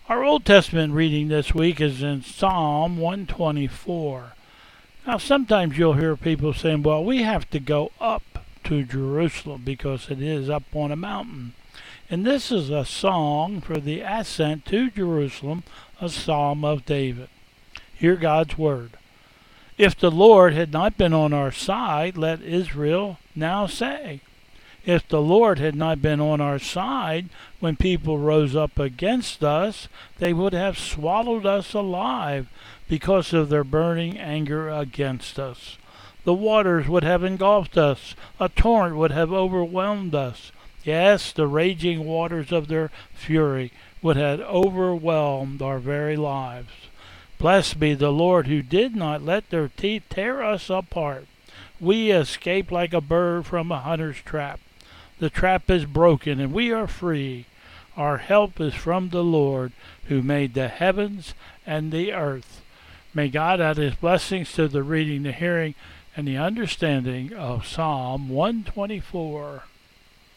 Our Old Testament reading this week is in Psalm 124. Now, sometimes you'll hear people saying, well, we have to go up to Jerusalem because it is up on a mountain. And this is a song for the ascent to Jerusalem, a psalm of David. Hear God's word. If the Lord had not been on our side, let Israel now say. If the Lord had not been on our side, when people rose up against us, they would have swallowed us alive because of their burning anger against us. The waters would have engulfed us. A torrent would have overwhelmed us. Yes, the raging waters of their fury would have overwhelmed our very lives. Blessed be the Lord who did not let their teeth tear us apart. We escaped like a bird from a hunter's trap. The trap is broken and we are free. Our help is from the Lord who made the heavens and the earth. May God add his blessings to the reading, the hearing, and the understanding of Psalm 124.